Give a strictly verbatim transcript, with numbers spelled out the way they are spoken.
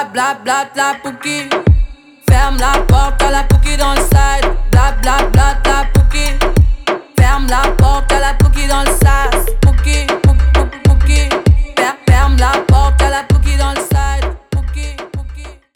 bla bla la pouki. Ferme la porte à la pouki dans le side. Bla bla bla la pouki. Ferme la porte à la pouki dans le side.